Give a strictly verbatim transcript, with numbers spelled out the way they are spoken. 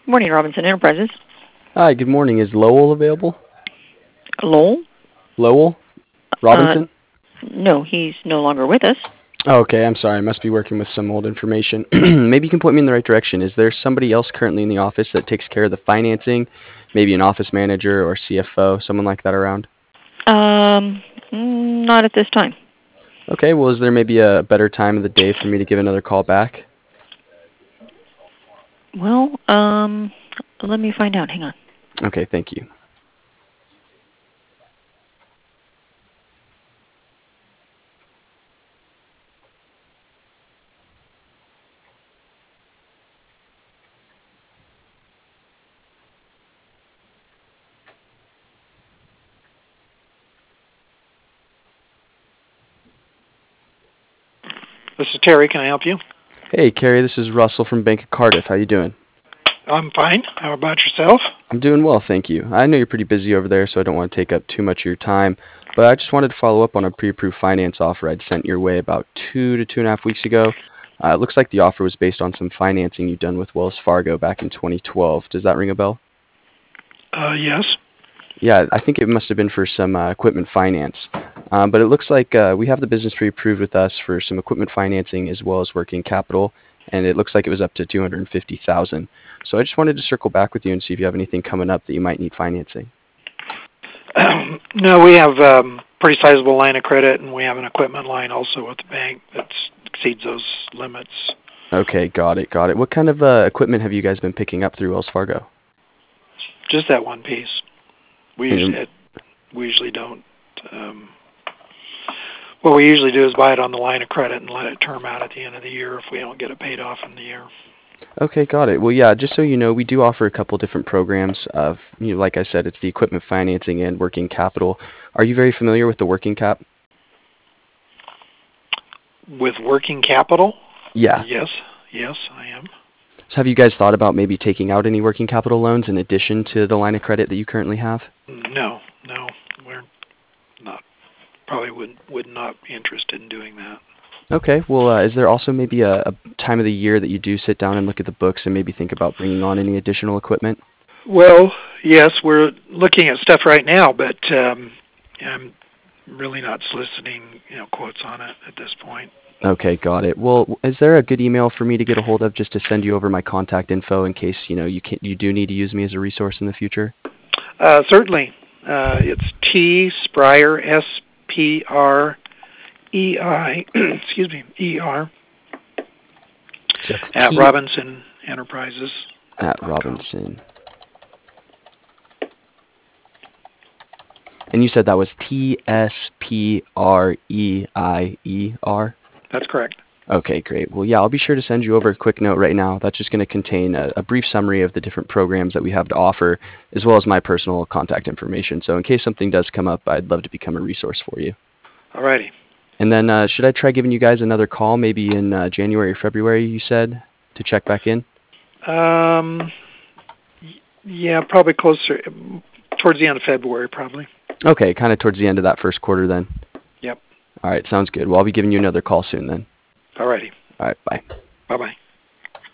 Morning, Robinson Enterprises. Hi, good morning. Is Lowell available? Lowell? Lowell? Uh, Robinson? no, he's no longer with us. Oh, okay, I'm sorry. I must be working with some old information. Maybe you can point me in the right direction. Is there somebody else currently in the office that takes care of the financing? Maybe an office manager or C F O, someone like that around? Um, mm, not at this time. Okay, well, is there maybe a better time of the day for me to give another call back? Well, um, let me find out. Hang on. Okay, thank you. This is Terry. Can I help you? Hey, Carrie, this is Russell from Bank of Cardiff. How you doing? I'm fine. How about yourself? I'm doing well, thank you. I know you're pretty busy over there, so I don't want to take up too much of your time, but I just wanted to follow up on a pre-approved finance offer I'd sent your way about two to two and a half weeks ago. Uh, it looks like the offer was based on some financing you'd done with Wells Fargo back in twenty twelve. Does that ring a bell? Uh, yes. Yeah, I think it must have been for some uh, equipment finance. Um, but it looks like uh, we have the business pre-approved with us for some equipment financing as well as working capital, and it looks like it was up to two hundred fifty thousand dollars. So I just wanted to circle back with you and see if you have anything coming up that you might need financing. Um, no, we have um, pretty sizable line of credit, and we have an equipment line also with the bank that exceeds those limits. Okay, got it, got it. What kind of uh, equipment have you guys been picking up through Wells Fargo? Just that one piece. We And, usually we usually don't. Um, what we usually do is buy it on the line of credit and let it term out at the end of the year if we don't get it paid off in the year. okay, got it. Well, yeah, just so you know, we do offer a couple different programs of, you know, like I said, it's the equipment financing and working capital. Are you very familiar with the working cap? With working capital? Yeah. Yes, yes, I am. So have you guys thought about maybe taking out any working capital loans in addition to the line of credit that you currently have? No, no, we're not. Probably would would not be interested in doing that. Okay, well, uh, is there also maybe a, a time of the year that you do sit down and look at the books and maybe think about bringing on any additional equipment? Well, yes, we're looking at stuff right now, but um, I'm really not soliciting, you know, quotes on it at this point. Okay, got it. Well, is there a good email for me to get a hold of just to send you over my contact info in case, you know, you can you do need to use me as a resource in the future? Uh, certainly, uh, it's T Spreyer S P R E I excuse me E R So at T Robinson Enterprises at dot com. Robinson. And you said that was T S P R E I E R? That's correct. Okay, great. Well, yeah, I'll be sure to send you over a quick note right now. That's just going to contain a, a brief summary of the different programs that we have to offer, as well as my personal contact information. So in case something does come up, I'd love to become a resource for you. All righty. And then uh, should I try giving you guys another call maybe in uh, January or February, you said, to check back in? Um, yeah, probably closer towards the end of February, probably. Okay, kind of towards the end of that first quarter then. Yep. All right, sounds good. Well, I'll be giving you another call soon then. All righty. All right, bye. Bye-bye.